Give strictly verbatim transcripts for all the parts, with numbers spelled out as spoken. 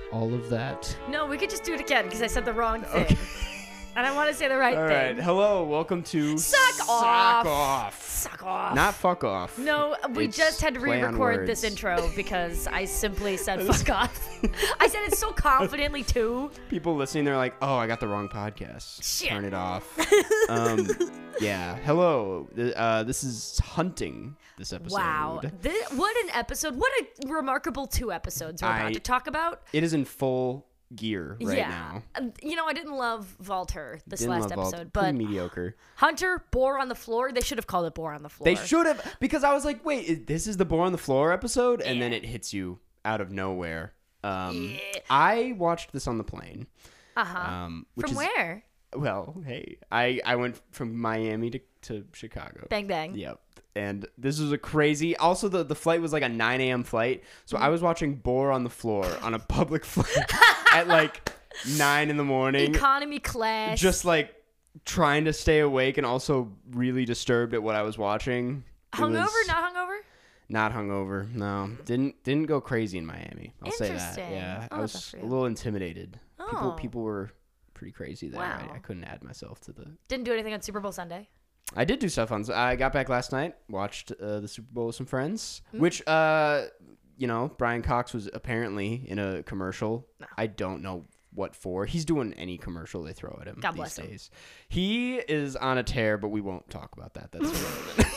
all of that. No, we could just do it again because I said the wrong thing. Okay. And I want to say the right All thing. right. Hello. Welcome to Suck off. Suck off. Suck off. Not fuck off. No, we It's just had to play on re-record this words. intro because I simply said fuck off. I said it so confidently too. People listening, they're like, "Oh, I got the wrong podcast. Shit. Turn it off." um, yeah. Hello. Th- Uh, this is hunting. This episode. Wow. This, what an episode. What a remarkable two episodes we're about I- to talk about. It is in full gear right yeah. now. Uh, You know, I didn't love Valter this Didn't last love Vault. episode, Pretty but mediocre. Hunter, Boar on the Floor, they should have called it Boar on the Floor. They should have, because I was like, wait, is- this is the Boar on the Floor episode, and then Yeah. it hits you out of nowhere. Um, Yeah. I watched this on the plane. Uh-huh. Um, which From is, where? Well, hey, I, I went from Miami to, to Chicago. Bang, bang. Yep. And this was a crazy. Also, the, the flight was like a nine a.m. flight, so I was watching Boar on the Floor on a public flight at like nine in the morning, Economy class. just like trying to stay awake and also really disturbed at what I was watching. It hungover, was not hungover? not hungover. No, didn't didn't go crazy in Miami. I'll say that. Interesting. Yeah, Oh, I that's was for a you. little intimidated. People Oh. people were pretty crazy there. Wow. I, I couldn't add myself to the. Didn't do anything on Super Bowl Sunday. I did do stuff on. I got back last night, watched uh, the Super Bowl with some friends, Mm. which, uh, you know, Brian Cox was apparently in a commercial. No. I don't know what for. He's doing any commercial they throw at him God these bless him. days. He is on a tear, but we won't talk about that. That's irrelevant.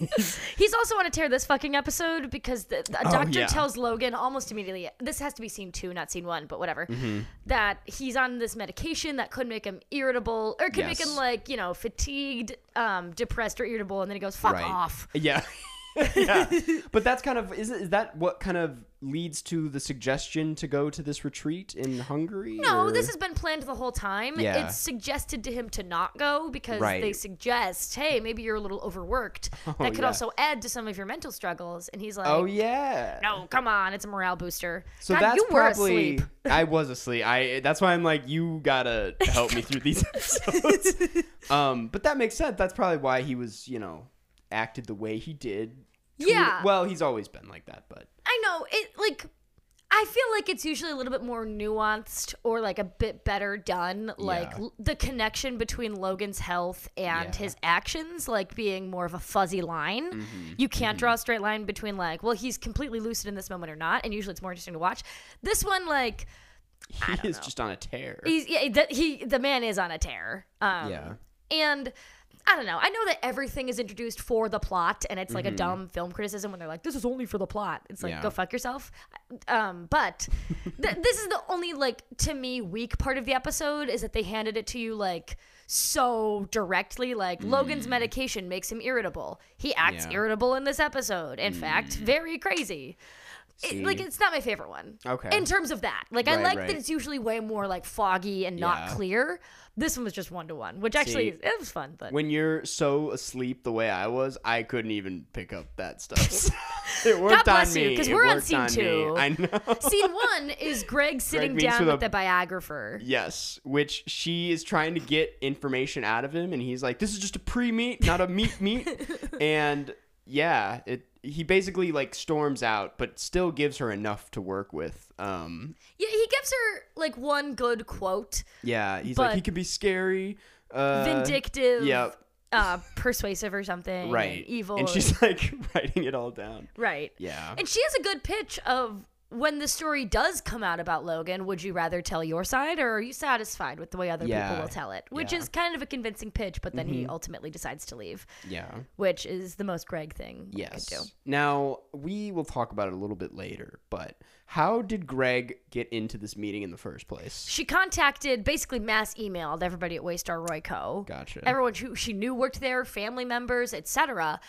He's also on a tear this fucking episode because the, the Oh, doctor yeah. tells Logan almost immediately, this has to be scene two, not scene one, but whatever, Mm-hmm. that he's on this medication that could make him irritable or could make Yes. him like, you know, fatigued, um, depressed or irritable. And then he goes, fuck Right. off. Yeah. yeah. But that's kind of is is that what kind of leads to the suggestion to go to this retreat in Hungary? No, or- this has been planned the whole time. Yeah. It's suggested to him to not go because Right. they suggest, hey, maybe you're a little overworked. that could yeah. also add to some of your mental struggles. And he's like, Oh yeah. no, come on, it's a morale booster. So God, that's you were probably asleep. I was asleep. I that's why I'm like, you gotta help me through these episodes. um, but that makes sense. That's probably why he was, you know, acted the way he did. to- Yeah. Well, he's always been like that, but I know it. Like, I feel like it's usually a little bit more nuanced or like a bit better done. Like Yeah. l- the connection between Logan's health and Yeah. his actions, like being more of a fuzzy line. Mm-hmm. You can't draw a straight line between like, well, he's completely lucid in this moment or not. And usually it's more interesting to watch. This one, like, I he don't is know. just on a tear. he's yeah, the, he the man is on a tear. Um, Yeah. and. I don't know. I know that everything is introduced for the plot, and it's like a dumb film criticism when they're like, "This is only for the plot." It's like, Mm-hmm. Yeah. go fuck yourself. Um, but th- this is the only like to me weak part of the episode is that they handed it to you like so directly. Like Logan's medication makes him irritable. He acts Mm. Yeah. irritable in this episode. In fact, very crazy. It, like See. it's not my favorite one. Okay. In terms of that, like I Right, like right. that it's usually way more like foggy and not Yeah. clear. This one was just one to one, which actually See, it was fun. But When you're so asleep the way I was, I couldn't even pick up that stuff. it worked God bless on you, me. 'cause It we're on worked scene me. two. I know. scene one is Greg sitting meets down with with, a- the biographer. Yes, which she is trying to get information out of him, and he's like, "This is just a pre-meet, not a meet meet." And yeah, it he basically like storms out, but still gives her enough to work with. Um, Yeah, he gives her like one good quote, yeah, he's But- like, he can be scary, uh, vindictive, Yep, uh, persuasive or something, right, and evil, and she's like writing it all down. right. Yeah, And she has a good pitch of when the story does come out about Logan, would you rather tell your side or are you satisfied with the way other Yeah. people will tell it? Which Yeah. is kind of a convincing pitch, but then he ultimately decides to leave, yeah. which is the most Greg thing Yes. you could do. Now, we will talk about it a little bit later, but how did Greg get into this meeting in the first place? She contacted, basically mass emailed everybody at Waystar Royco. Gotcha. Everyone who she knew worked there, family members, et cetera.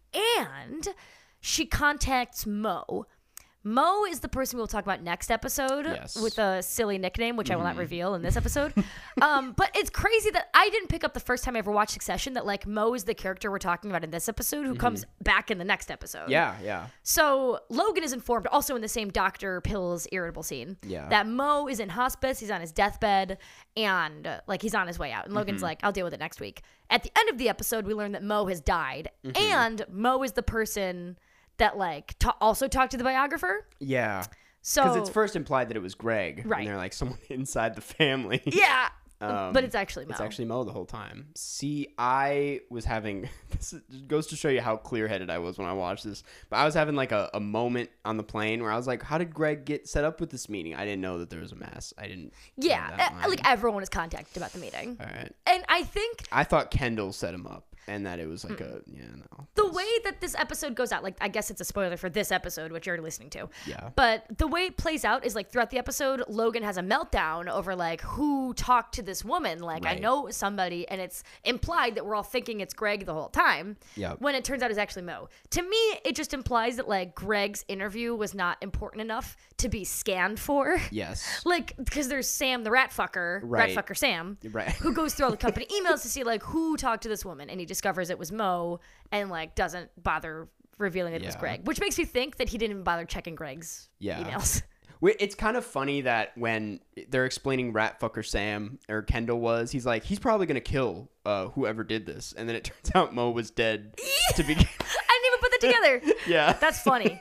And she contacts Mo. Mo is the person we'll talk about next episode Yes. with a silly nickname, which I will not reveal in this episode. um, but it's crazy that I didn't pick up the first time I ever watched Succession that like Mo is the character we're talking about in this episode who comes back in the next episode. Yeah, yeah. So Logan is informed, also in the same Doctor Pills irritable scene, Yeah. that Mo is in hospice. He's on his deathbed, and uh, like he's on his way out. And Logan's Mm-hmm. like, "I'll deal with it next week." At the end of the episode, we learn that Mo has died, Mm-hmm. and Mo is the person that like ta- also talked to the biographer. Yeah. So Because it's first implied that it was Greg. Right. And they're like, someone inside the family. yeah, Um, but it's actually Mo. It's actually Mo the whole time. See, I was having this goes to show you how clear-headed I was when I watched this. But I was having like a, a moment on the plane where I was like, "How did Greg get set up with this meeting?" I didn't know that there was a mess. I didn't. yeah, know that uh, line. like everyone was contacted about the meeting, All right. and I think I thought Kendall set him up, and that it was like a yeah no. the way that this episode goes out, like I guess it's a spoiler for this episode, which you're listening to. Yeah. But the way it plays out is like throughout the episode, Logan has a meltdown over like who talked to this woman. Like I Right. know it was somebody, and it's implied that we're all thinking it's Greg the whole time. Yep. When it turns out it's actually Mo. To me, it just implies that like Greg's interview was not important enough to be scanned for. Yes. Like because there's Sam the rat fucker, Right. rat fucker Sam, Right. who goes through all the company emails to see like who talked to this woman, and he discovers it was Mo, and like doesn't bother revealing that it was Yeah. Greg, which makes me think that he didn't even bother checking Greg's Yeah. emails. Wait, it's kind of funny that when they're explaining rat fucker Sam or Kendall was, he's like, he's probably gonna kill uh, whoever did this, and then it turns out Mo was dead to begin. I didn't even put that together. Yeah, That's funny.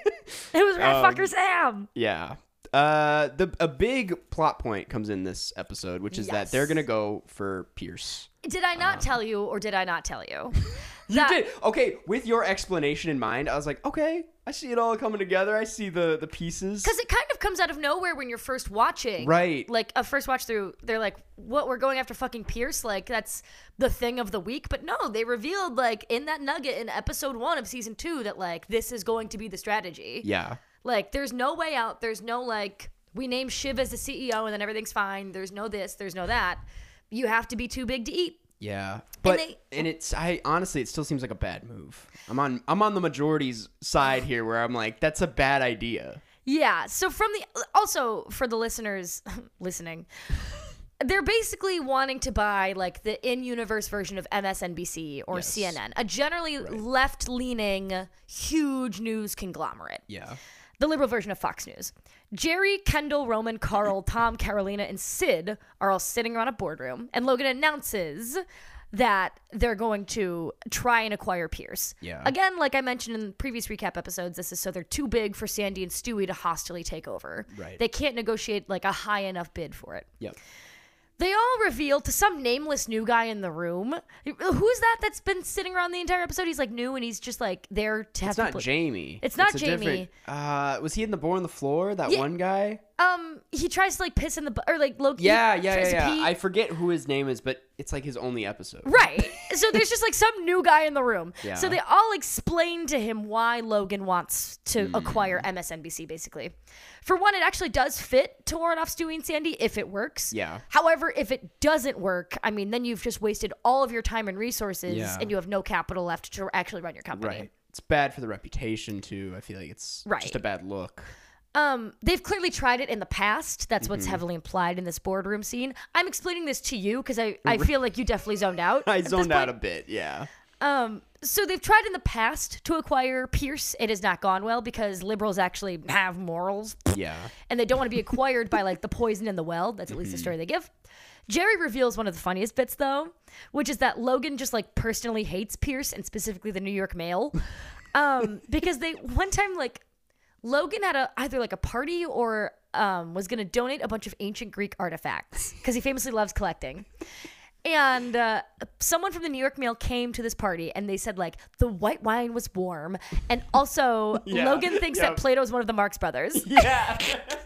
It was rat Um, fucker Sam. yeah. Uh, the a big plot point comes in this episode, which is that Yes. they're gonna go for Pierce. Did I not tell you, or did I not tell you? You That- did okay with your explanation in mind. I was like, okay, I see it all coming together. I see the the pieces. Because it kind of comes out of nowhere when you're first watching. Right. Like, a first watch through, they're like, what, we're going after fucking Pierce? Like, that's the thing of the week. But no, they revealed, like, in that nugget in episode one of season two that, like, this is going to be the strategy. Yeah. Like, there's no way out. There's no, like, we name Shiv as the C E O and then everything's fine. There's no this. There's no that. You have to be too big to eat. Yeah, but and, they- it's I honestly it still seems like a bad move. I'm on I'm on the majority's side here where I'm like that's a bad idea. Yeah. So from the also for the listeners listening, they're basically wanting to buy like the in-universe version of M S N B C or Yes. C N N, a generally Right. left-leaning, huge news conglomerate. Yeah. The liberal version of Fox News. Jerry, Kendall, Roman, Carl, Tom, Carolina, and Sid are all sitting around a boardroom, and Logan announces that they're going to try and acquire Pierce. Yeah. Again, like I mentioned in previous recap episodes, this is so they're too big for Sandy and Stewie to hostilely take over. Right. They can't negotiate like a high enough bid for it. Yep. They all reveal to some nameless new guy in the room. Who's that that's been sitting around the entire episode? He's like new and he's just like there to have It's not people- Jamie. It's not a Jamie. different- Uh, was he in the Boar on the Floor? That Yeah. one guy? Um, he tries to like piss in the bu- or like Loki. Yeah, yeah, tries yeah, to yeah. pee. I forget who his name is, but it's like his only episode. Right. So there's just like some new guy in the room. Yeah. So they all explain to him why Logan wants to Hmm. acquire M S N B C, basically. For one, it actually does fit to ward off Stewie and Sandy if it works. Yeah. However, if it doesn't work, I mean, then you've just wasted all of your time and resources Yeah. and you have no capital left to actually run your company. Right. It's bad for the reputation too. I feel like it's Right. just a bad look. Um, they've clearly tried it in the past. That's what's Mm-hmm. heavily implied in this boardroom scene. I'm explaining this to you because I, I feel like you definitely zoned out. I at this zoned out point. a bit. Yeah. Um, so they've tried in the past to acquire Pierce. It has not gone well because liberals actually have morals Yeah. and they don't want to be acquired by like the poison in the well. That's at least the story they give. Jerry reveals one of the funniest bits though, which is that Logan just like personally hates Pierce and specifically the New York Mail. Um, because they one time like Logan had a either like a party or um, was going to donate a bunch of ancient Greek artifacts because he famously loves collecting. And uh, someone from the New York Mail came to this party and they said like the white wine was warm. And also Yeah, Logan thinks yeah. that Plato's one of the Marx Brothers. Yeah.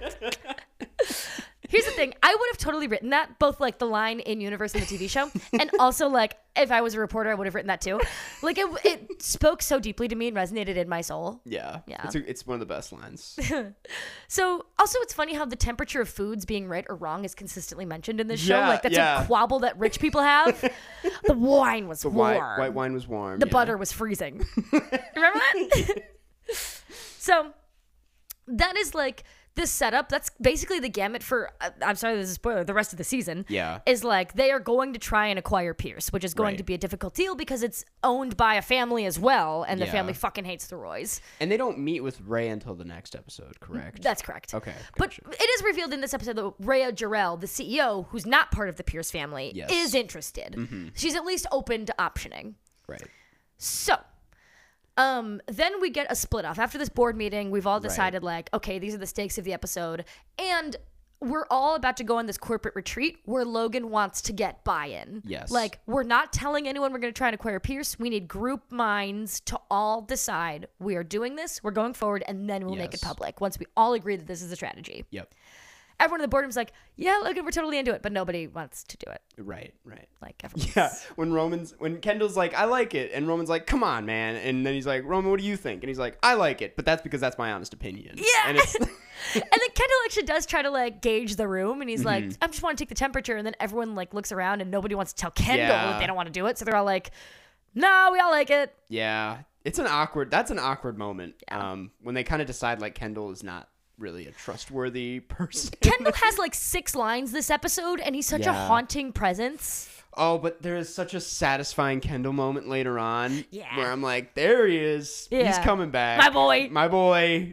Here's the thing. I would have totally written that, both like the line in universe and the T V show, and also like if I was a reporter, I would have written that too. Like it, it spoke so deeply to me and resonated in my soul. Yeah. Yeah. It's, a, it's one of the best lines. So also it's funny how the temperature of foods being right or wrong is consistently mentioned in this show. Yeah, Like that's yeah. a quabble that rich people have. The wine was The warm. white, white wine was warm. The yeah. butter was freezing. Remember that? So that is like this setup. That's basically the gamut for, uh, I'm sorry, this is a spoiler, the rest of the season. Yeah. Is like they are going to try and acquire Pierce, which is going Right. to be a difficult deal because it's owned by a family as well, and the Yeah. family fucking hates the Roys. And they don't meet with Ray until the next episode, correct? That's correct. Okay. But Gotcha. it is revealed in this episode that Rhea Jarrell, the C E O, who's not part of the Pierce family, Yes. Mm-hmm. is interested. She's at least open to optioning. Right. So, Um, then we get a split off. After this board meeting, we've all decided, right. like, okay, these are the stakes of the episode. And we're all about to go on this corporate retreat where Logan wants to get buy-in. Yes. Like, we're not telling anyone we're going to try and acquire Pierce. We need group minds to all decide we are doing this, we're going forward, and then we'll yes. make it public once we all agree that this is a strategy. Yep. Everyone in the boardroom's like, yeah, Logan, we're totally into it, but nobody wants to do it. Right, right. Like, everyone's... Yeah, when Roman's, when Kendall's like, I like it, and Roman's like, come on, man. And then he's like, Roman, what do you think? And he's like, I like it, but that's because that's my honest opinion. Yeah. And, it's... and then Kendall actually does try to, like, gauge the room, and he's mm-hmm. like, I just want to take the temperature, and then everyone, like, looks around, and nobody wants to tell Kendall yeah. that they don't want to do it, so they're all like, no, we all like it. Yeah. It's an awkward, that's an awkward moment. Yeah. Um, when they kind of decide, like, Kendall is not really a trustworthy person. Kendall has like six lines this episode, and he's such yeah. a haunting presence. Oh, but there is such a satisfying Kendall moment later on yeah. where I'm like, there he is. Yeah. He's coming back. My boy. My boy.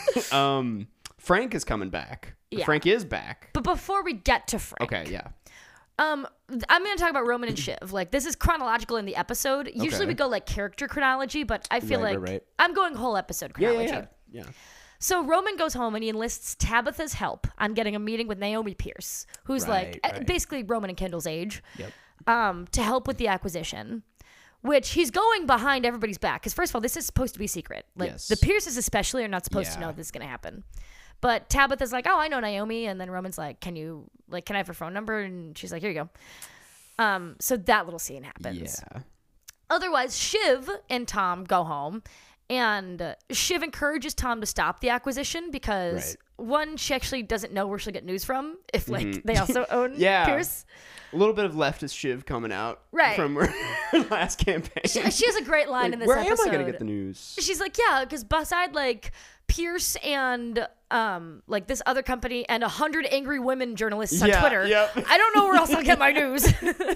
um, Frank is coming back. Yeah. Frank is back. But before we get to Frank. Okay, yeah. Um, I'm going to talk about Roman and Shiv. Like, this is chronological in the episode. Usually okay. we go like character chronology, but I feel right, like right, right. I'm going whole episode chronology. Yeah, yeah, yeah. yeah. So Roman goes home and he enlists Tabitha's help on getting a meeting with Naomi Pierce, who's right, like right. basically Roman and Kendall's age, yep. um, to help with the acquisition, which he's going behind everybody's back. Because first of all, this is supposed to be secret. Like yes. the Pierces especially are not supposed yeah. to know this is going to happen. But Tabitha's like, oh, I know Naomi. And then Roman's like, can you, like, can I have her phone number? And she's like, here you go. Um, so that little scene happens. Yeah. Otherwise, Shiv and Tom go home. And uh, Shiv encourages Tom to stop the acquisition because, right. one, she actually doesn't know where she'll get news from if, like, mm-hmm. they also own yeah. Pierce. A little bit of leftist Shiv coming out right. from her last campaign. She, she has a great line like, in this where episode. Where am I going to get the news? She's like, yeah, because beside, like, Pierce and, um, like, this other company and a hundred angry women journalists on yeah, Twitter, yep. I don't know where else I'll get my news.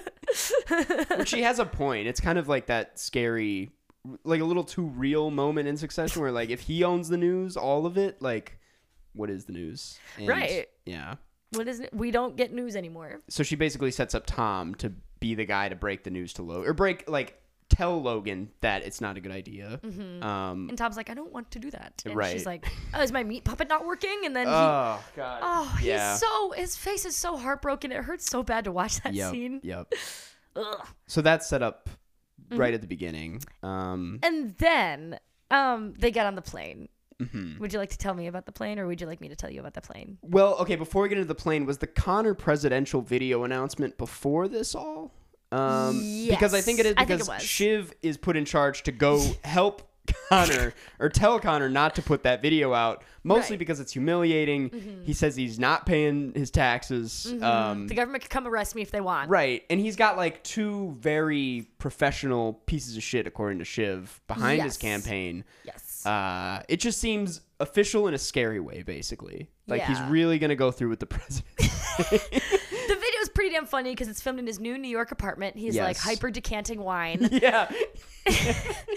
But she has a point. It's kind of like that scary... like a little too real moment in Succession where like if he owns the news, all of it, like what is the news? And, right. Yeah. What is it? We don't get news anymore. So she basically sets up Tom to be the guy to break the news to Logan or break like tell Logan that it's not a good idea. Mm-hmm. Um, and Tom's like, I don't want to do that. And right. she's like, oh, is my meat puppet not working? And then he, oh god. Oh, he's yeah. so his face is so heartbroken. It hurts so bad to watch that yep, scene. Yep. Ugh. So that's set up right mm-hmm. at the beginning. Um, and then um, they get on the plane. Mm-hmm. Would you like to tell me about the plane, or would you like me to tell you about the plane? Well, okay, before we get into the plane, was the Connor presidential video announcement before this all? Um, yes. Because I think it is because I think it was. Shiv is put in charge to go help Connor or tell Connor not to put that video out, mostly right. because it's humiliating. Mm-hmm. He says he's not paying his taxes. Mm-hmm. Um, the government could come arrest me if they want. Right. And he's got like two very professional pieces of shit, according to Shiv, behind yes. his campaign. Yes. Uh, it just seems official in a scary way, basically. Like yeah. he's really going to go through with the president. The video is pretty damn funny because it's filmed in his new New York apartment. He's yes. like hyper decanting wine. Yeah. yeah.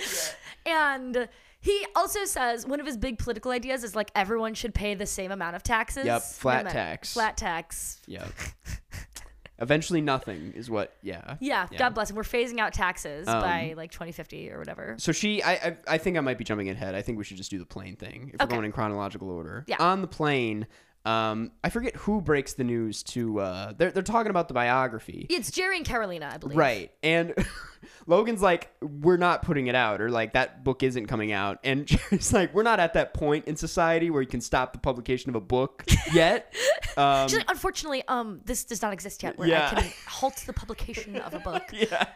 And he also says one of his big political ideas is like everyone should pay the same amount of taxes. Yep. Flat tax. Flat tax. Yep. Eventually nothing is what, yeah. yeah. Yeah, God bless him. We're phasing out taxes um, by like twenty fifty or whatever. So she, I, I I think I might be jumping ahead. I think we should just do the plane thing if okay. we're going in chronological order. Yeah. On the plane, um, I forget who breaks the news to, uh, they're, they're talking about the biography. It's Jerry and Carolina, I believe. Right. And Logan's like, we're not putting it out, or like that book isn't coming out. And Jerry's like, we're not at that point in society where you can stop the publication of a book yet. Um, She's like, unfortunately, um, this does not exist yet where yeah. I can halt the publication of a book. Yeah.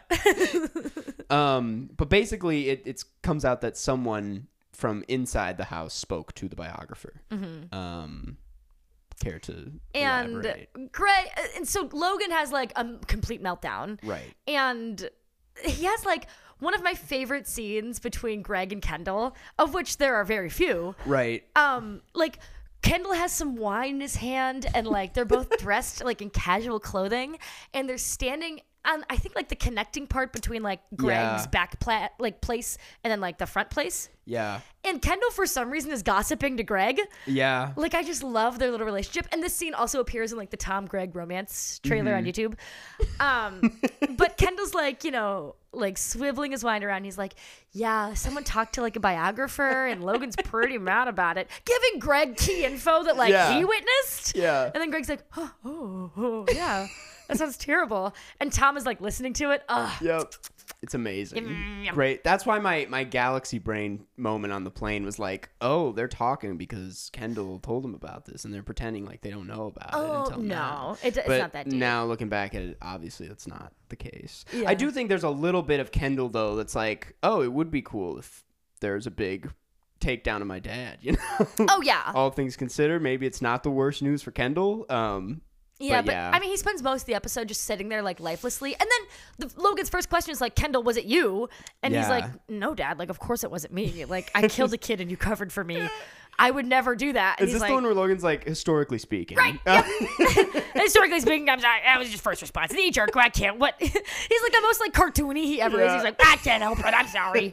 um, but basically, it it's comes out that someone from inside the house spoke to the biographer. Mm-hmm. Um, care to and elaborate? Greg, and so Logan has like a complete meltdown. Right. And he has like one of my favorite scenes between Greg and Kendall, of which there are very few. Right. Um, like Kendall has some wine in his hand, and like they're both dressed like in casual clothing, and they're standing on I think like the connecting part between like Greg's yeah. back pla- like place and then like the front place. Yeah. And Kendall, for some reason, is gossiping to Greg. Yeah. Like, I just love their little relationship. And this scene also appears in, like, the Tom Greg romance trailer mm-hmm. on YouTube. Um, but Kendall's, like, you know, like, swiveling his mind around. He's like, yeah, someone talked to, like, a biographer, and Logan's pretty mad about it. Giving Greg key info that, like, yeah. he witnessed. Yeah. And then Greg's like, oh, oh, oh yeah. That sounds terrible. And Tom is, like, listening to it. Ugh. Yep. It's amazing. Great. That's why my, my galaxy brain moment on the plane was like, oh, they're talking because Kendall told them about this and they're pretending like they don't know about oh, it until no. now. It, it's but not that deep. Now looking back at it, obviously that's not the case. Yeah. I do think there's a little bit of Kendall, though, that's like, oh, it would be cool if there's a big takedown of my dad, you know? Oh, yeah. All things considered, maybe it's not the worst news for Kendall. Um Yeah, but, but yeah. I mean, he spends most of the episode just sitting there, like, lifelessly. And then the, Logan's first question is, like, Kendall, was it you? And yeah. he's like, no, Dad. Like, of course it wasn't me. Like, I killed a kid and you covered for me. I would never do that. And is he's this like, the one where Logan's like, historically speaking? Right. Yep. Historically speaking, I'm sorry. That was just first response. Knee jerk. I can't. What? He's like the most, like, cartoony he ever yeah. is. He's like, I can't help it. I'm sorry.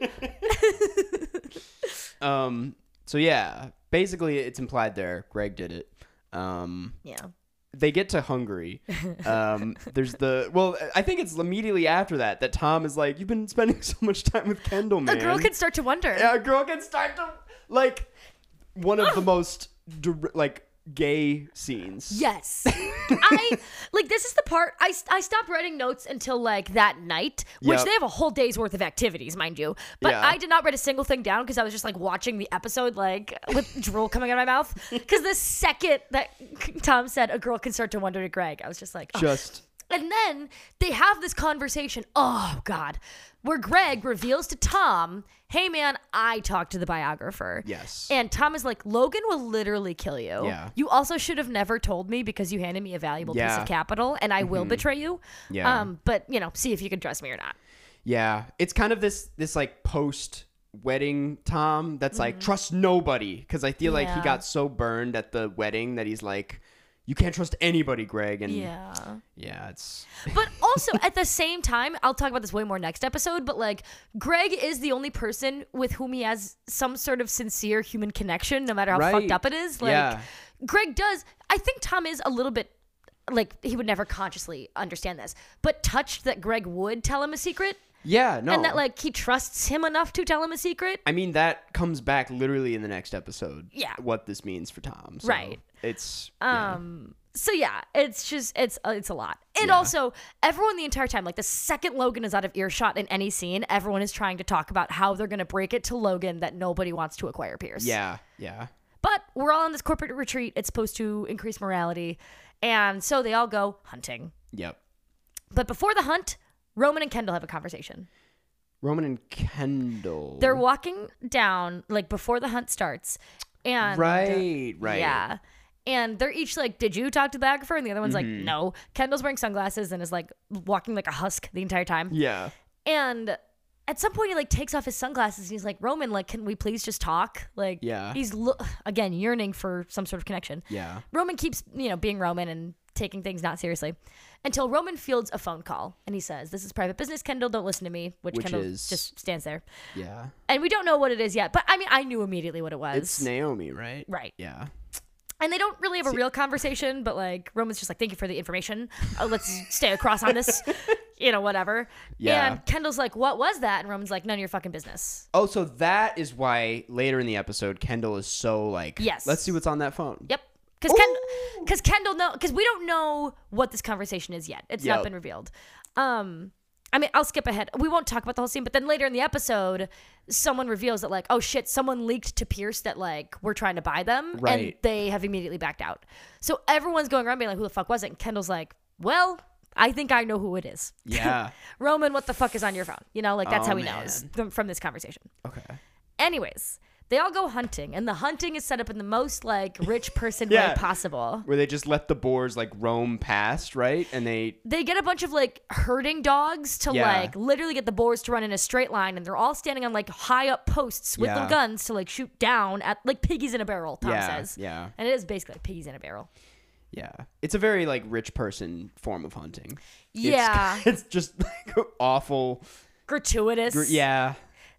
um. So, yeah. Basically, it's implied there. Greg did it. Um. Yeah. They get to Hungary. Um, there's the well, I think it's immediately after that that Tom is like, "You've been spending so much time with Kendall, man." A girl can start to wonder. Yeah, a girl can start to like one of the most like gay scenes. Yes. I like this is the part I, I stopped writing notes until like that night, which Yep. they have a whole day's worth of activities, mind you. But Yeah. I did not write a single thing down because I was just like watching the episode like with drool coming out of my mouth. Because the second that Tom said a girl can start to wonder to Greg, I was just like, oh. Just And then they have this conversation. Oh, God. Where Greg reveals to Tom, hey, man, I talked to the biographer. yes. And Tom is like, Logan will literally kill you. Yeah. You also should have never told me because you handed me a valuable piece Yeah. of capital and I will betray you. Yeah. Um, but, you know, see if you can trust me or not. Yeah, it's kind of this this like post wedding Tom that's like trust nobody because I feel like he Yeah. got so burned at the wedding that he's like, you can't trust anybody, Greg. And Yeah. yeah, it's But also at the same time, I'll talk about this way more next episode, but like Greg is the only person with whom he has some sort of sincere human connection, no matter how Right. fucked up it is. Like Yeah. Greg does, I think Tom is a little bit like he would never consciously understand this, but touched that Greg would tell him a secret. yeah, no. And that, like, he trusts him enough to tell him a secret. I mean, that comes back literally in the next episode. Yeah. What this means for Tom. So Right. It's Um. So, yeah, it's just, it's uh, it's a lot. And Yeah. also, everyone the entire time, like, the second Logan is out of earshot in any scene, everyone is trying to talk about how they're going to break it to Logan that nobody wants to acquire Pierce. yeah, yeah, But we're all on this corporate retreat. It's supposed to increase morality. And so they all go hunting. yep. But before the hunt, Roman and Kendall have a conversation. Roman and Kendall. They're walking down, like, before the hunt starts. And right, right. Yeah. And they're each like, did you talk to the biographer? And the other one's Mm-hmm. like, no. Kendall's wearing sunglasses and is like walking like a husk the entire time. Yeah. And at some point he like takes off his sunglasses and he's like, Roman, like, can we please just talk? Like, Yeah. he's, lo- again, yearning for some sort of connection. Yeah. Roman keeps, you know, being Roman and taking things not seriously until Roman fields a phone call and he says, this is private business, Kendall, don't listen to me, which, Which Kendall is- just stands there. Yeah. And we don't know what it is yet, but I mean, I knew immediately what it was. It's Naomi, right? Right. Yeah. And they don't really have a real conversation, but like Roman's just like, thank you for the information. Uh, let's stay across on this, you know, whatever. Yeah. And Kendall's like, what was that? And Roman's like, none of your fucking business. Oh, so that is why later in the episode, Kendall is so like, Yes. let's see what's on that phone. Yep. Because Ken- cause Kendall know, because we don't know what this conversation is yet. It's Yep. not been revealed. Um, I mean, I'll skip ahead. We won't talk about the whole scene, but then later in the episode, someone reveals that like, oh shit, someone leaked to Pierce that like we're trying to buy them, and Right. they have immediately backed out. So everyone's going around being like, who the fuck was it? And Kendall's like, well, I think I know who it is. Yeah. Roman, what the fuck is on your phone? You know, like that's Oh, how he man. knows from, from this conversation. Okay. Anyways, they all go hunting, and the hunting is set up in the most like rich person Yeah. way possible. Where they just let the boars like roam past, right? And they They get a bunch of like herding dogs to Yeah. like literally get the boars to run in a straight line, and they're all standing on like high up posts with Yeah. little guns to like shoot down at like piggies in a barrel. Tom yeah, says, yeah, and it is basically like piggies in a barrel. yeah. It's a very like rich person form of hunting. Yeah, It's, it's just like awful. gratuitous. Gr- yeah.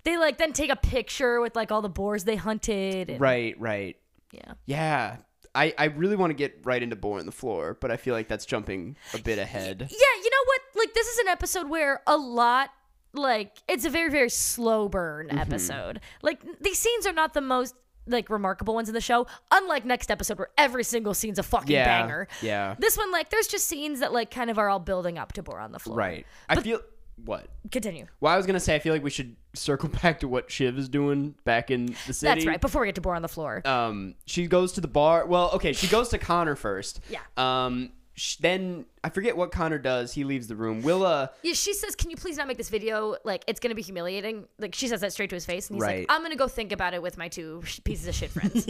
They like then take a picture with like all the boars they hunted. And, Right, right. Yeah. Yeah. I, I really want to get right into Boar on the Floor, but I feel like that's jumping a bit ahead. Yeah, you know what? Like, this is an episode where a lot, like, it's a very, very slow burn Mm-hmm. episode. Like, these scenes are not the most, like, remarkable ones in the show, unlike next episode where every single scene's a fucking Yeah, banger. yeah. This one, like, there's just scenes that, like, kind of are all building up to Boar on the Floor. Right. I feel... What? Continue. Well, I was going to say, I feel like we should circle back to what Shiv is doing back in the city. That's right, before we get to Boar on the Floor. Um, she goes to the bar. Well, okay, she goes to Connor first. Yeah. Um, sh- then, I forget what Connor does. He leaves the room. Willa... Yeah, she says, can you please not make this video? Like, it's going to be humiliating. Like, she says that straight to his face. And he's Right. like, I'm going to go think about it with my two sh- pieces of shit friends.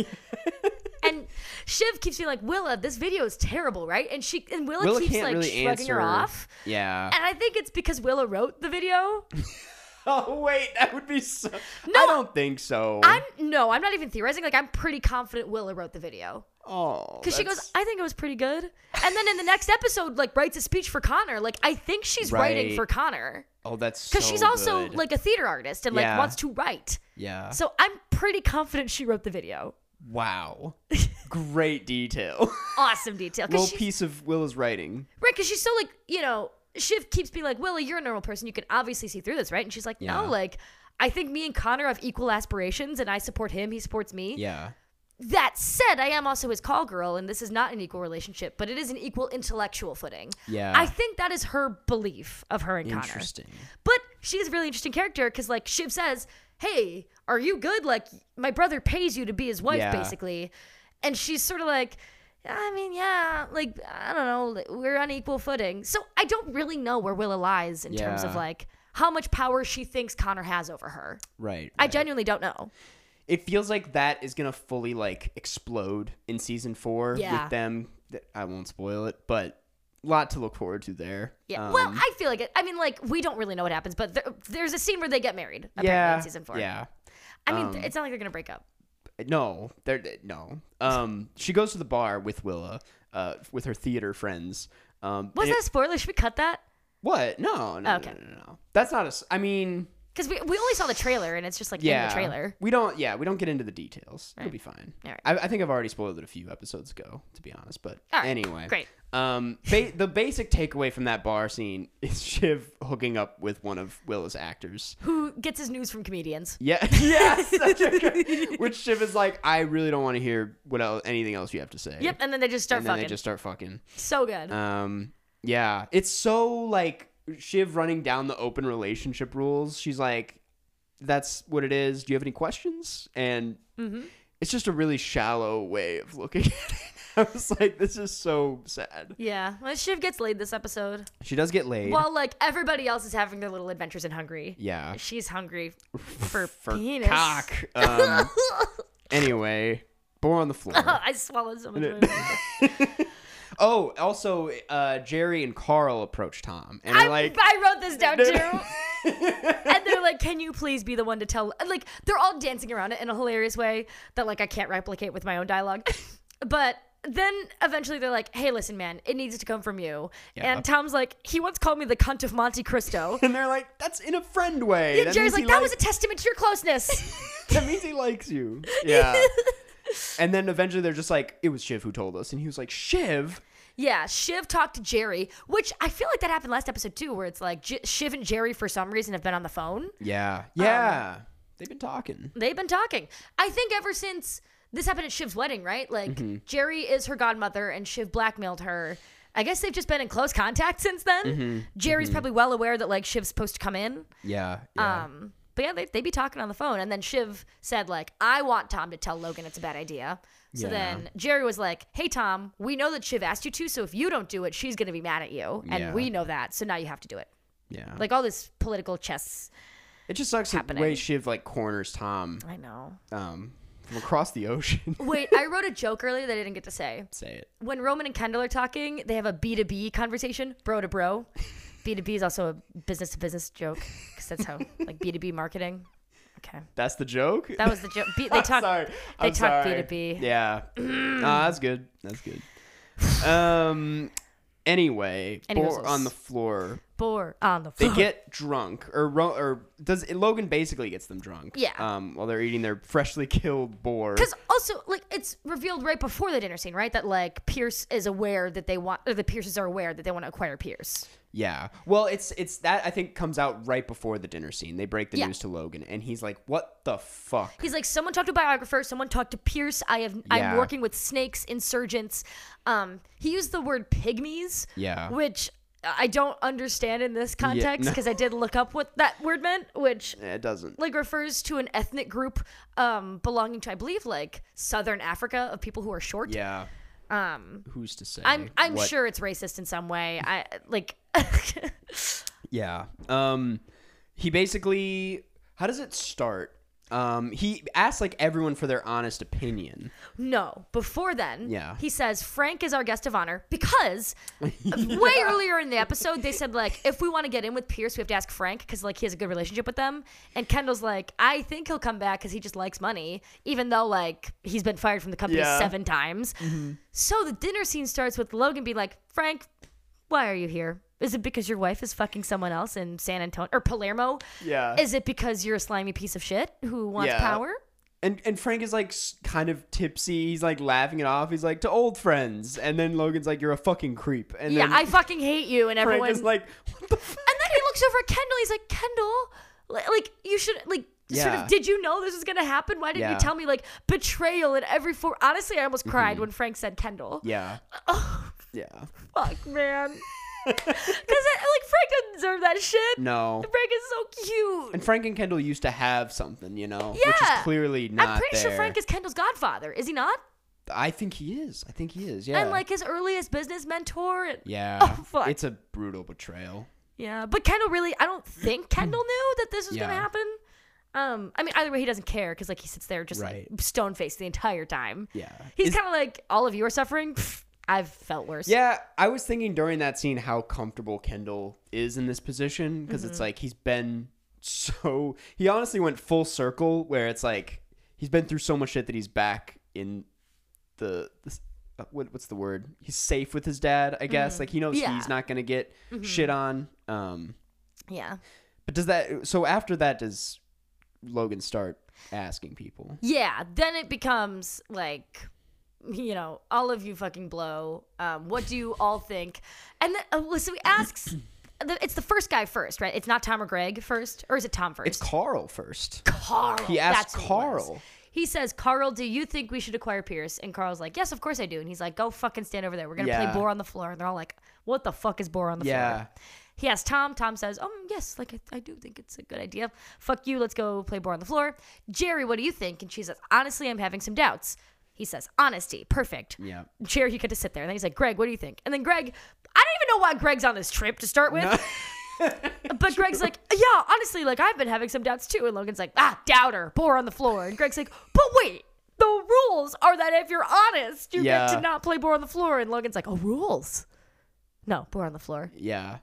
And Shiv keeps being like, Willa, this video is terrible, right? And she and Willa, Willa keeps can't like really shrugging her answer. off. Yeah. And I think it's because Willa wrote the video. Oh, wait, that would be so... No, I don't think so. I'm no, I'm not even theorizing. Like, I'm pretty confident Willa wrote the video. Oh, Because she goes, I think it was pretty good. And then in the next episode, like, writes a speech for Connor. Like, I think she's writing Right. for Connor. Oh, that's Because so she's also, good. like, a theater artist and, like, Yeah. wants to write. Yeah. So I'm pretty confident she wrote the video. Wow. Great detail. Awesome detail. 'Cause Little she's- piece of Willa's writing. Right, because she's so, like, you know, Shiv keeps being like, Willa, you're a normal person. You can obviously see through this, right? And she's like, Yeah. no, like, I think me and Connor have equal aspirations, and I support him. He supports me. Yeah. That said, I am also his call girl, and this is not an equal relationship, but it is an equal intellectual footing. Yeah. I think that is her belief of her and Connor. Interesting. But she's a really interesting character because, like, Shiv says, hey, are you good? Like, my brother pays you to be his wife, Yeah. basically. And she's sort of like, I mean, yeah, like, I don't know, we're on equal footing. So I don't really know where Willa lies in terms of, Yeah. like, how much power she thinks Connor has over her. Right. I right. genuinely don't know. It feels like that is gonna fully like explode in season four Yeah. with them. I won't spoil it, but a lot to look forward to there. Yeah. Um, well, I feel like it. I mean, like, we don't really know what happens, but there, there's a scene where they get married, apparently, yeah, in season four. yeah. I mean, Um, it's not like they're going to break up. No, they're no. Um, she goes to the bar with Willa, uh, with her theater friends. Um, Was and that it- a spoiler? Should we cut that? what? No, no, Okay. no, no, no. That's not a. s- I mean, Because we, we only saw the trailer, and it's just, like, yeah, in the trailer. we don't. Yeah, we don't get into the details. It'll Right. be fine. All right. I, I think I've already spoiled it a few episodes ago, to be honest. But All right, anyway, great. Um, ba- the basic takeaway from that bar scene is Shiv hooking up with one of Willa's actors. Who gets his news from comedians? Yeah, yes, such a good- which Shiv is like, I really don't want to hear what else, anything else you have to say. Yep, and then they just start and then fucking. they just start fucking. So good. Um, yeah, it's so like Shiv running down the open relationship rules. She's like, "That's what it is. Do you have any questions?" And mm-hmm. it's just a really shallow way of looking at it. I was like, this is so sad. Yeah. Well, Shiv gets laid this episode. She does get laid. While, like, everybody else is having their little adventures in Hungary. yeah. She's hungry for, For penis. cock. Um, anyway, Boar on the floor. I swallowed so much food. Oh, also, uh, Jerry and Carl approach Tom, and they're I, like, I wrote this down too. And they're like, can you please be the one to tell? Like, they're all dancing around it in a hilarious way that, like, I can't replicate with my own dialogue. But then eventually they're like, hey, listen, man, it needs to come from you. Yeah. And Tom's like, he once called me the cunt of Monte Cristo. and they're like, that's in a friend way. Yeah, That Jerry's means like, he that was a testament to your closeness. that means he likes you. Yeah. And then eventually they're just like, it was Shiv who told us, and he was like, Shiv. Yeah, Shiv talked to Jerry, which I feel like that happened last episode too, where it's like J- Shiv and Jerry for some reason have been on the phone. Yeah. Yeah. They've been talking. They've been talking. I think ever since this happened at Shiv's wedding, right? Like, Mm-hmm. Jerry is her godmother and Shiv blackmailed her. I guess they've just been in close contact since then. Mm-hmm. Jerry's probably well aware that, like, Shiv's supposed to come in. Yeah. Yeah. Um, but yeah, they, they be talking on the phone. And then Shiv said, like, I want Tom to tell Logan it's a bad idea. So Yeah. then Jerry was like, hey, Tom, we know that Shiv asked you to, so if you don't do it, she's going to be mad at you. And Yeah. we know that, so now you have to do it. yeah. Like, all this political chess. it just sucks the happening. way Shiv like corners Tom I know. um, from across the ocean. Wait, I wrote a joke earlier that I didn't get to say. Say it. When Roman and Kendall are talking, they have a B to B conversation, bro to bro. B to B is also a business to business joke because that's how, like, B to B marketing. Okay. That's the joke? That was the joke. B- they I'm talk. sorry. They I'm talk sorry. B to B. Yeah. oh, that's good. That's good. Um. Anyway, And he Boar goes, on the floor. boar on the They floor. get drunk, or Ro- or does Logan basically gets them drunk? Yeah. Um, while they're eating their freshly killed boar. Because also, like, it's revealed right before the dinner scene, right? That, like, Pierce is aware that they want, or the Pierces are aware that they want to acquire Pierce. Yeah. Well, it's it's that I think comes out right before the dinner scene. They break the Yeah. news to Logan, and he's like, "What the fuck?" He's like, someone talked to a biographer, someone talked to Pierce. I have, Yeah. I'm working with snakes, insurgents. Um, he used the word pygmies, Yeah. which I don't understand in this context no. because I did look up what that word meant, which It doesn't. like refers to an ethnic group um, belonging to, I believe, like Southern Africa of people who are short. Yeah. Um, Who's to say? I'm I'm what- sure it's racist in some way. I like. Yeah. Um, he basically. How does it start? Um, he asks like everyone for their honest opinion. No, before then, Yeah. he says Frank is our guest of honor because way earlier in the episode they said like if we want to get in with Pierce we have to ask Frank because like he has a good relationship with them, and Kendall's like I think he'll come back because he just likes money even though like he's been fired from the company Yeah. seven times. So the dinner scene starts with Logan being like, Frank, why are you here? Is it because your wife is fucking someone else in San Antonio or Palermo? Yeah. Is it because you're a slimy piece of shit who wants Yeah. power? And and Frank is like s- kind of tipsy. He's like laughing it off. He's like to old friends, and then Logan's like, "You're a fucking creep." And Yeah, then I fucking hate you, and Frank everyone. is like, "What the?" F-? And then he looks over at Kendall. He's like, Kendall, li- like you should like. Sort Yeah. of, did you know this was gonna happen? Why didn't Yeah. you tell me? Like betrayal in every form. Honestly, I almost cried Mm-hmm. when Frank said Kendall. Yeah. Oh, Yeah. fuck, man. Because like Frank doesn't deserve that shit. No. Frank is so cute. And Frank and Kendall used to have something, you know, which is Yeah. clearly not I'm pretty there. sure Frank is Kendall's godfather. Is he not? I think he is. I think he is. Yeah. And like his earliest business mentor. And, yeah. Oh, fuck. It's a brutal betrayal. yeah, but Kendall really. I don't think Kendall knew that this was gonna Yeah. happen. Um, I mean, either way, he doesn't care because like he sits there just Right. like stone faced the entire time. Yeah. He's Is- kind of like, all of you are suffering. Pfft, I've felt worse. Yeah, I was thinking during that scene how comfortable Kendall is in this position because Mm-hmm. it's like he's been so he honestly went full circle where it's like he's been through so much shit that he's back in the, the uh, what, what's the word? He's safe with his dad, I guess. Like he knows Yeah. he's not gonna get shit on. Um, Yeah. but does that? So after that, does Logan start asking people? Yeah. Then it becomes like, you know, all of you fucking blow. Um, what do you all think? And then, uh, so he asks, the, it's the first guy first, right? It's not Tom or Greg first, or is it Tom first? It's Carl first. Carl. He asks That's who it was. Carl. He says, Carl, do you think we should acquire Pierce? And Carl's like, yes, of course I do. And he's like, go fucking stand over there. We're going to Yeah. play Boar on the floor. And they're all like, what the fuck is Boar on the Yeah. floor? He asks Tom. Tom says, oh, yes, like I, I do think it's a good idea. Fuck you. Let's go play Boar on the floor. Jerry, what do you think? And she says, honestly, I'm having some doubts. He says, honesty. Perfect. Yeah. Jerry, you get to sit there. And then he's like, Greg, what do you think? And then Greg, I don't even know why Greg's on this trip to start with. But Greg's like, yeah, honestly, like I've been having some doubts too. And Logan's like, ah, doubter, Boar on the floor. And Greg's like, but wait, the rules are that if you're honest, you Yeah. get to not play Boar on the floor. And Logan's like, oh, rules? No, Boar on the floor. Yeah.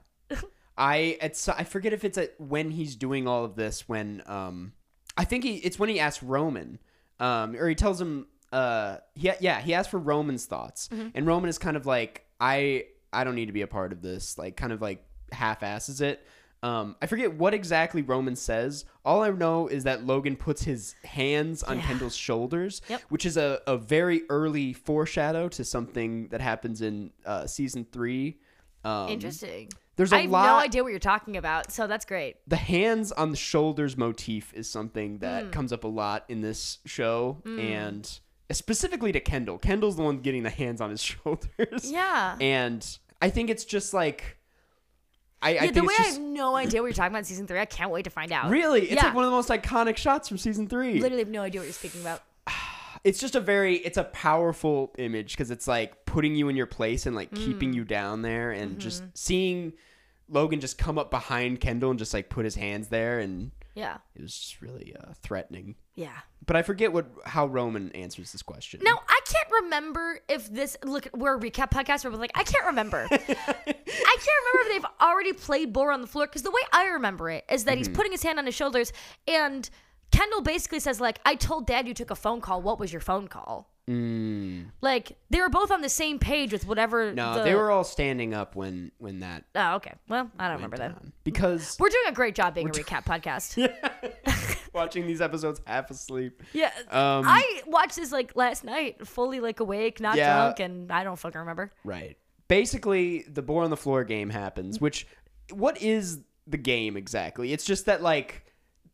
I it's I forget if it's at when he's doing all of this when um I think he it's when he asks Roman um or he tells him uh he, yeah he asks for Roman's thoughts and Roman is kind of like I I don't need to be a part of this, like kind of like half-asses it. um I forget what exactly Roman says. All I know is that Logan puts his hands on Yeah. Kendall's shoulders, Yep. which is a, a very early foreshadow to something that happens in uh season three. um Interesting. There's a I have lot. no idea what you're talking about, so that's great. The hands on the shoulders motif is something that Mm. comes up a lot in this show, and specifically to Kendall. Kendall's the one getting the hands on his shoulders. Yeah. And I think it's just like, I, I Yeah, think the way it's I just have no idea what you're talking about in season three. I can't wait to find out. really, it's Yeah. like one of the most iconic shots from season three. Literally have no idea what you're speaking about. It's just a very, it's a powerful image because it's like putting you in your place and like keeping Mm. you down there, and Mm-hmm. just seeing Logan just come up behind Kendall and just like put his hands there, and Yeah. it was just really uh, threatening. Yeah. But I forget what how Roman answers this question. Now, I can't remember if this, look, we're a recap podcast, we're like, I can't remember. I can't remember if they've already played Boar on the floor, because the way I remember it is that he's putting his hand on his shoulders, and Kendall basically says, like, I told Dad you took a phone call. What was your phone call? Mm. Like, they were both on the same page with whatever. No, the... they were all standing up when when that. Oh, okay. Well, I don't remember down. that. Because we're doing a great job being a recap podcast. Watching these episodes half asleep. Yeah. Um, I watched this like last night, fully like awake, not yeah. drunk, and I don't fucking remember. Right. Basically, the Boar on the Floor game happens, which, what is the game exactly? It's just that, like,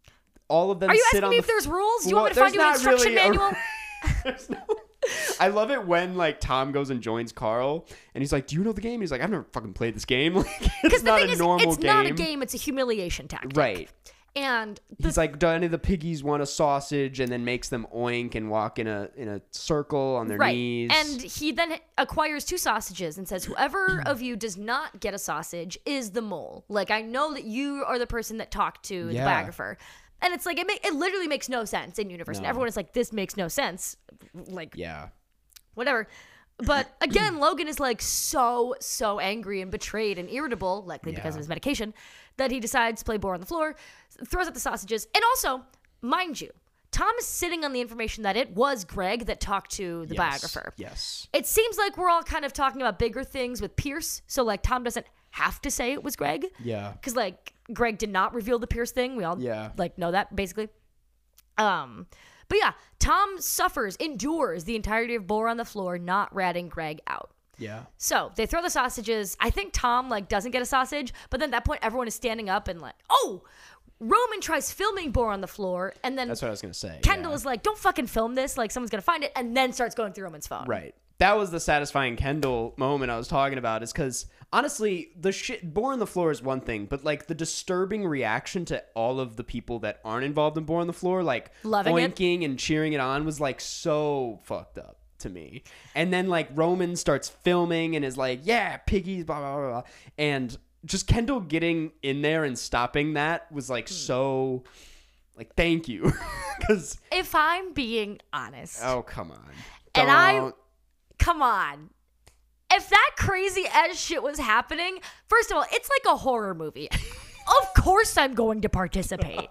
all of them Are you sit asking on me the if there's rules? Do you well, want me to find you an there's not instruction really a- manual? There's no... I love it when, like, Tom goes and joins Carl, and he's like, do you know the game? He's like, I've never fucking played this game. Like, it's Because the not thing a is, normal it's game. not a game, it's a humiliation tactic. Right. And the, He's like, do any of the piggies want a sausage? And then makes them oink and walk in a in a circle on their right. knees. And he then acquires two sausages and says, whoever of you does not get a sausage is the mole. Like, I know that you are the person that talked to the Yeah. biographer. And it's like, it, ma- it literally makes no sense in universe. And No. everyone is like, this makes no sense. Like, yeah. whatever. But again, Logan is like so, so angry and betrayed and irritable, likely because Yeah. of his medication, that he decides to play Boar on the Floor, throws out the sausages. And also, mind you, Tom is sitting on the information that it was Greg that talked to the Yes. biographer. Yes. It seems like we're all kind of talking about bigger things with Pierce. So, like, Tom doesn't have to say it was Greg. Yeah. Because, like, Greg did not reveal the Pierce thing. We all, Yeah. like, know that, basically. Um... But yeah, Tom suffers, endures the entirety of Boar on the Floor, not ratting Greg out. Yeah. So they throw the sausages. I think Tom like doesn't get a sausage, but then at that point everyone is standing up and like, oh, Roman tries filming Boar on the Floor, and then That's what I was gonna say. Kendall yeah. is like, don't fucking film this, like someone's gonna find it, and then starts going through Roman's phone. Right. That was the satisfying Kendall moment I was talking about, is because honestly, the shit Boar on the Floor is one thing, but like the disturbing reaction to all of the people that aren't involved in Boar on the Floor, like Loving it. oinking and cheering it on, was like so fucked up to me. And then like Roman starts filming and is like, yeah, piggies, blah blah blah, blah. And just Kendall getting in there and stopping that was like so like, thank you. Because If I'm being honest, oh come on, and I Don't- come on. If that crazy ass shit was happening, first of all, it's like a horror movie. Of course I'm going to participate.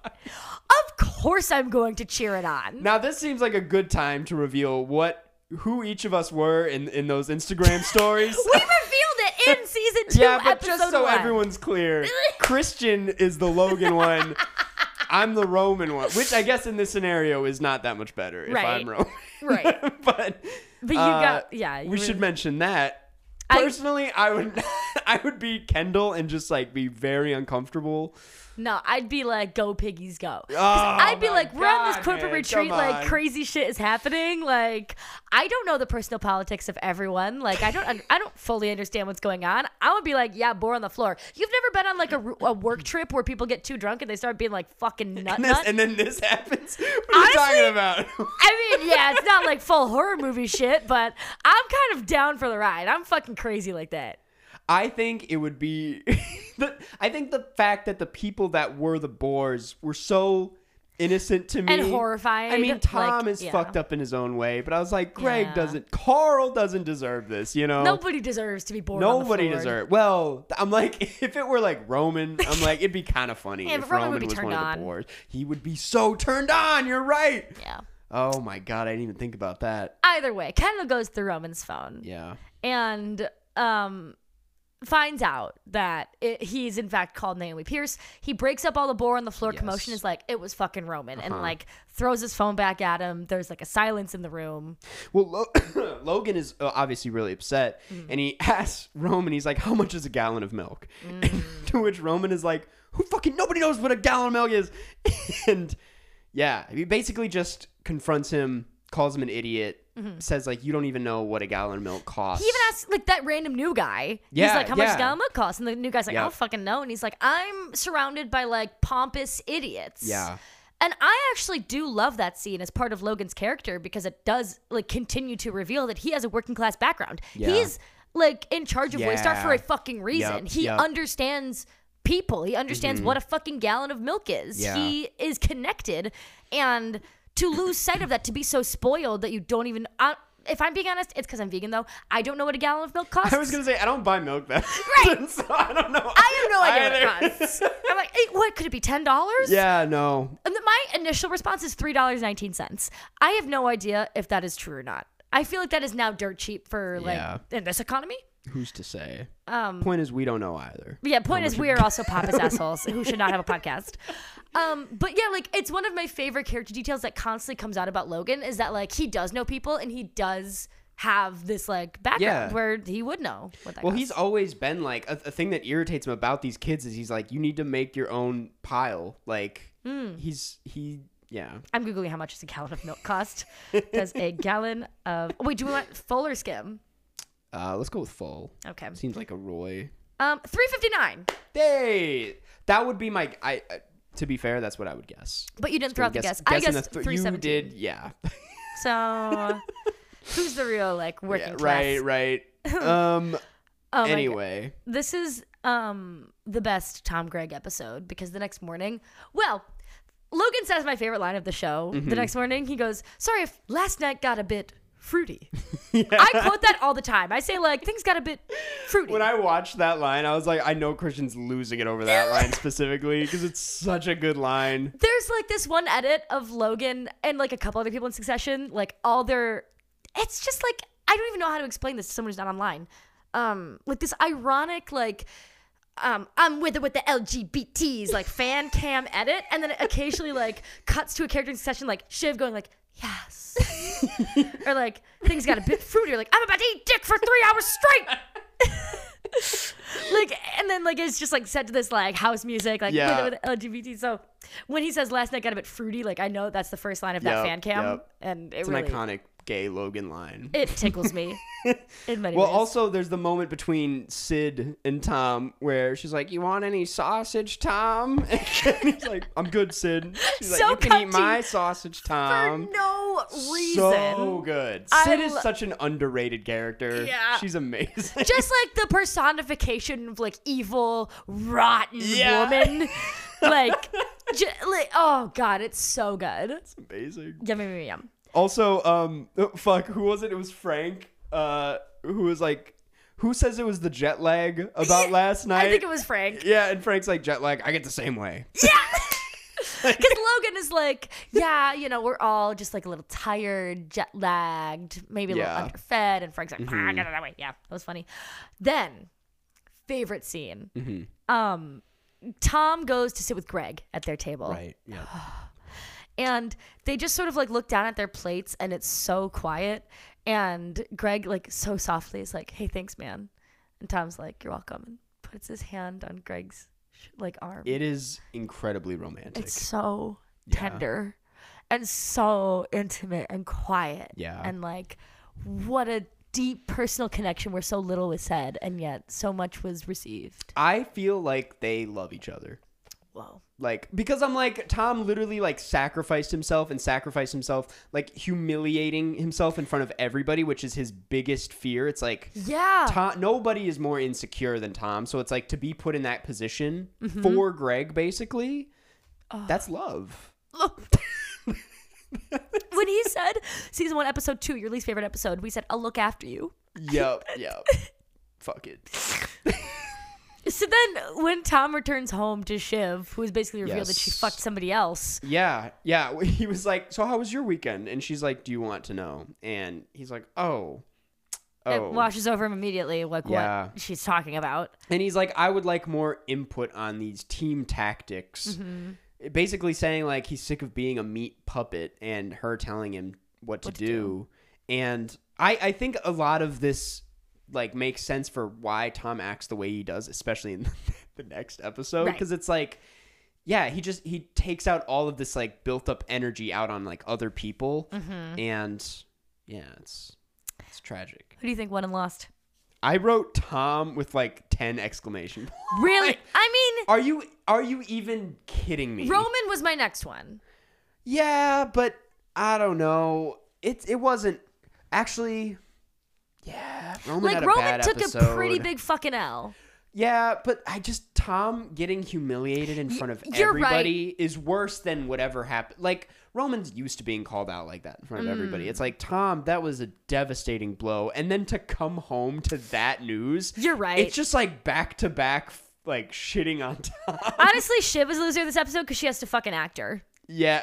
Of course I'm going to cheer it on. Now this seems like a good time to reveal what who each of us were in, in those Instagram stories. We revealed it in season two, yeah, but episode just so one. everyone's clear, Christian is the Logan one. I'm the Roman one, which I guess in this scenario is not that much better if Right. I'm Roman. Right. but But you uh, got, yeah. you we should really- mention that. I- Personally, I would I would be Kendall and just like be very uncomfortable. No, I'd be like, go piggies, go. 'Cause Oh, I'd be my like, we're on this God, corporate man, retreat, come like on. crazy shit is happening. Like, I don't know the personal politics of everyone. Like, I don't, un- I don't fully understand what's going on. I would be like, yeah, Boar on the Floor. You've never been on like a, ru- a work trip where people get too drunk and they start being like fucking nut And, this, nut. and then this happens. What are you Honestly, talking about? I mean, yeah, it's not like full horror movie shit, but I'm kind of down for the ride. I'm fucking crazy like that. I think it would be the, I think the fact that the people that were the boars were so innocent to me And horrified. I mean, Tom like, is yeah. fucked up in his own way, but I was like, Greg Yeah. doesn't, Carl doesn't deserve this, you know? Nobody deserves to be bored on the Nobody floor. deserves. Well, I'm like, if it were like Roman, I'm like, it'd be kind of funny Yeah, if but Roman Roman would be was turned one of on. the boars. He would be so turned on. You're right. Yeah. Oh my god, I didn't even think about that. Either way, Kendall goes through Roman's phone Yeah. and um finds out that it, he's in fact called Naomi Pierce. He breaks up all the Boar on the Floor Yes. commotion. Is like, it was fucking Roman, and Uh-huh. like throws his phone back at him. There's like a silence in the room. Well, Lo- Logan is uh, obviously really upset, Mm. and he asks Roman, he's like, how much is a gallon of milk? Mm. To which Roman is like, who fucking, nobody knows what a gallon of milk is. And yeah, he basically just confronts him, calls him an idiot, says like, you don't even know what a gallon of milk costs. Mm-hmm. He even asks like that random new guy. Yeah, he's like, how much yeah. does gallon milk cost? And the new guy's like, Yeah. I don't fucking know. And he's like, I'm surrounded by like pompous idiots. Yeah. And I actually do love that scene as part of Logan's character because it does like continue to reveal that he has a working class background. Yeah. He's like in charge of Waystar Yeah. for a fucking reason. Yep, He yep. understands people. He understands what a fucking gallon of milk is. Yeah. He is connected, and to lose sight of that, to be so spoiled that you don't even. I, if I'm being honest, it's because I'm vegan though. I don't know what a gallon of milk costs. I was gonna say I don't buy milk that Right. often, so I don't know. I have no idea either. what it costs. I'm like, hey, what could it be? Ten dollars? Yeah, no. And the, my initial response is three dollars and nineteen cents. I have no idea if that is true or not. I feel like that is now dirt cheap for like Yeah. in this economy. Who's to say? Um, Point is, we don't know either. yeah. Point How is, much we it are also pompous assholes who should not have a podcast. Um, but yeah, like it's one of my favorite character details that constantly comes out about Logan is that like he does know people and he does have this like background Yeah. where he would know what that Well, costs. he's always been like a, a thing that irritates him about these kids is he's like, you need to make your own pile. Like Hmm. he's he yeah. I'm googling how much does a gallon of milk cost. Does a gallon of wait? Do we want full or skim? Uh, let's go with full. Okay. Seems like a Roy. Um, three fifty nine. Hey, that would be my. I uh, to be fair, that's what I would guess. But you didn't throw out the guess. Guess- I guessing guessed a th- three You seventeen. did, yeah. So who's the real like working Yeah, class? right, right. Um. Oh my God. anyway, This is um the best Tom Gregg episode because the next morning, well, Logan says my favorite line of the show. Mm-hmm. The next morning, he goes, "Sorry if last night got a bit fruity." I quote that all the time. I say like things got a bit fruity. when I watched that line, I was like, I know Christian's losing it over that line specifically because it's such a good line. There's like this one edit of Logan and like a couple other people in succession, like all their, it's just like, I don't even know how to explain this to someone who's not online. Um, like this ironic, like, um, I'm with it with the L G B Ts, like fan cam edit. And then it occasionally like cuts to a character in succession, like Shiv going like, yes. Or like things got a bit fruity, or like, I'm about to eat dick for three hours straight. Like, and then like it's just like set to this like house music, like Yeah. with, with L G B T. So when he says last night got a bit fruity, like I know that's the first line of that Yep, fan cam, yep. and it It's really an iconic gay Logan line. it tickles me in many Well, ways. also, there's the moment between Sid and Tom where she's like, "You want any sausage, Tom?" And he's like, "I'm good, Sid." She's So like, "You can eat cutty my sausage, for Tom." no reason. So good. I Sid is lo- such an underrated character. Yeah. She's amazing. Just like the personification of like evil, rotten Yeah. woman. Like, j- like, oh god, it's so good. It's amazing. Yum yum yum yum. Also, um, oh, fuck, who was it? It was Frank, uh, who was like, who says it was the jet lag about last night? I think it was Frank. Yeah, and Frank's like, jet lag, I get the same way. Because Logan is like, yeah, you know, we're all just like a little tired, jet lagged, maybe a Yeah. little underfed. And Frank's like, ah, I got it that way. Yeah, that was funny. Then, favorite scene. Mm-hmm. Um, Tom goes to sit with Greg at their table. Right, yeah. And they just sort of like look down at their plates and it's so quiet. And Greg, like, so softly is like, hey, thanks, man. And Tom's like, you're welcome. And puts his hand on Greg's like arm. It is incredibly romantic. It's so Yeah. tender and so intimate and quiet. Yeah. And like, what a deep personal connection where so little was said and yet so much was received. I feel like they love each other. Whoa. Like, because I'm like, Tom literally like sacrificed himself and sacrificed himself, like humiliating himself in front of everybody, which is his biggest fear. It's like, Yeah. Tom, nobody is more insecure than Tom. So it's like to be put in that position Mm-hmm. for Greg, basically, Oh. that's love. When he said season one, episode two, your least favorite episode, we said, I'll look after you. Yep, yep. Fuck it. So then when Tom returns home to Shiv, who is basically revealed that she Yes. fucked somebody else. Yeah, yeah. He was like, so how was your weekend? And she's like, do you want to know? And he's like, oh. It Oh. washes over him immediately, like Yeah. what she's talking about. And he's like, I would like more input on these team tactics. Mm-hmm. Basically saying like he's sick of being a meat puppet and her telling him what to, What to do. do. And I, I think a lot of this like makes sense for why Tom acts the way he does, especially in the next episode. Right. Because it's like, yeah, he just, he takes out all of this like built up energy out on like other people. Mm-hmm. And yeah, it's, it's tragic. Who do you think won and lost? I wrote Tom with like ten exclamation points. Really? I mean, Are you are you even kidding me? Roman was my next one. Yeah, but I don't know. It it wasn't actually. Yeah, Roman Like had a Roman bad took episode. a pretty big fucking L. Yeah, but I just Tom getting humiliated in front of you're everybody right. is worse than whatever happened. Like Roman's used to being called out like that in front of Mm. everybody. It's like Tom, that was a devastating blow, and then to come home to that news, You're right. It's just like back to back, like shitting on Tom. Honestly, Shiv is a loser this episode because she has to fuck an actor. Yeah.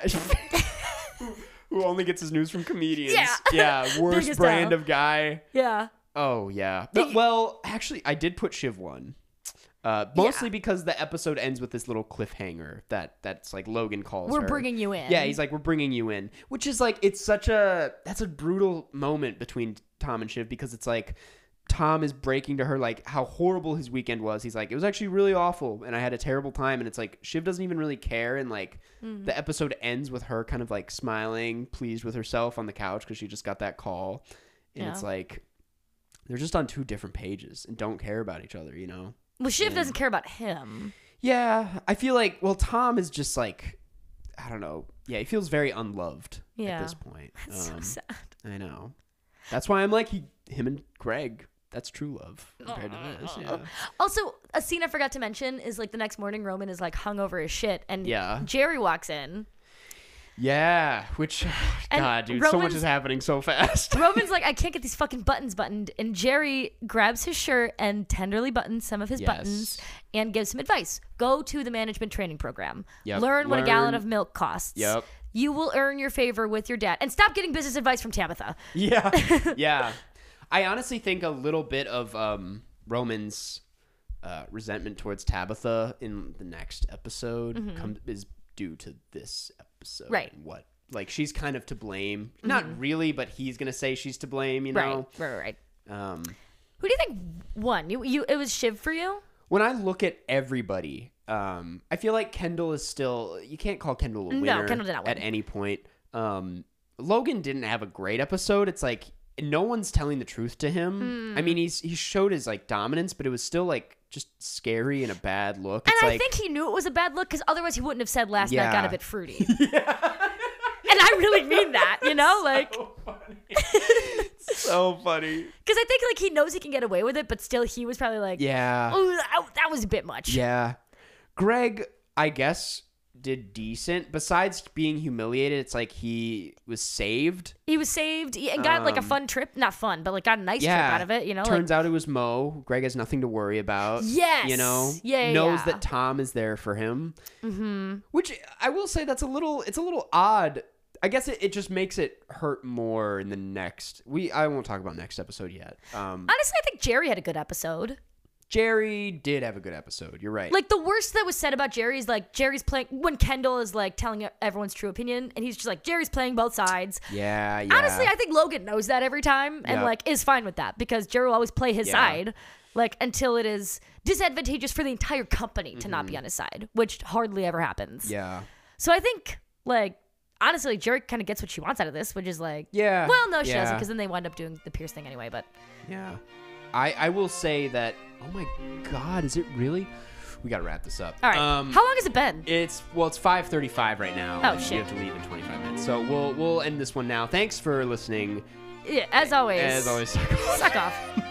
Who only gets his news from comedians. Yeah. Yeah. Worst Biggest brand out. of guy. Yeah. Oh, yeah. But, well, actually, I did put Shiv one. Uh, mostly Yeah. because the episode ends with this little cliffhanger that that's like Logan calls We're her. bringing you in. Yeah, he's like, we're bringing you in. Which is like, it's such a, that's a brutal moment between Tom and Shiv because it's like, Tom is breaking to her like how horrible his weekend was. He's like, it was actually really awful and I had a terrible time. And it's like, Shiv doesn't even really care. And like Mm. the episode ends with her kind of like smiling, pleased with herself on the couch because she just got that call. And Yeah. it's like, they're just on two different pages and don't care about each other, you know? Well, Shiv And- doesn't care about him. Yeah, I feel like, well, Tom is just like, I don't know. Yeah, he feels very unloved Yeah. at this point. That's Um, so sad. I know. That's why I'm like, he, him and Greg, that's true love compared to this. Yeah. Also, a scene I forgot to mention is like the next morning, Roman is like hung over his shit, and Yeah. Jerry walks in. Yeah, which, And God, dude, so much Roman's- is happening so fast. Roman's like, I can't get these fucking buttons buttoned. And Jerry grabs his shirt and tenderly buttons some of his Yes. buttons and gives him advice. Go to the management training program. Yep. Learn what a gallon Learn- of milk costs. Yep. You will earn your favor with your dad. And stop getting business advice from Tabitha. Yeah, yeah. I honestly think a little bit of um, Roman's uh, resentment towards Tabitha in the next episode come, is due to this episode. Mm-hmm. Right. And what, like, she's kind of to blame. Not really, but he's gonna say she's to blame. You Right. know. Right, right, right. Um, Who do you think won? You, you, it was Shiv for you? when I look at everybody, um, I feel like Kendall is still. You can't call Kendall a No, winner Kendall did not win. at any point. Um, Logan didn't have a great episode. It's like no one's telling the truth to him. Hmm. I mean, he's he showed his like dominance, but it was still like just scary and a bad look. And It's I like, think he knew it was a bad look because otherwise he wouldn't have said last night Yeah. got a bit fruity. And I really mean that, you know? Like, so funny. So funny. because I think like he knows he can get away with it, but still he was probably like, Yeah. oh, that, that was a bit much. Yeah. Greg, I guess, did decent. Besides being humiliated, it's like he was saved. He was saved he- and got like a Um, fun trip. Not fun, but like got a nice Yeah. trip out of it, you know? Turns like, out it was Mo. Greg has nothing to worry about. Yes. You know? Yeah, yeah, Knows yeah. that Tom is there for him. Mm-hmm. Which I will say that's a little, it's a little odd. I guess it, it just makes it hurt more in the next. We I won't talk about next episode yet. Um, honestly, I think Jerry had a good episode. Jerry did have a good episode. You're right. Like the worst that was said about Jerry is like Jerry's playing when Kendall is like telling everyone's true opinion and he's just like Jerry's playing both sides. yeah, yeah. Honestly, I think Logan knows that every time and Yeah. like is fine with that because Jerry will always play his Yeah. side like until it is disadvantageous for the entire company to Mm-hmm. not be on his side, which hardly ever happens. Yeah. So I think like honestly, Jerry kind of gets what she wants out of this, which is like Yeah. well, no, she yeah. doesn't because then they wind up doing the Pierce thing anyway. But Yeah. I, I will say that, oh my God, is it really? We got to wrap this up. all right, Um, how long has it been? It's, well, it's five thirty-five right now. Oh, and shit. You have to leave in twenty-five minutes. So we'll, we'll end this one now. Thanks for listening. Yeah, as always, As always, suck off. suck off.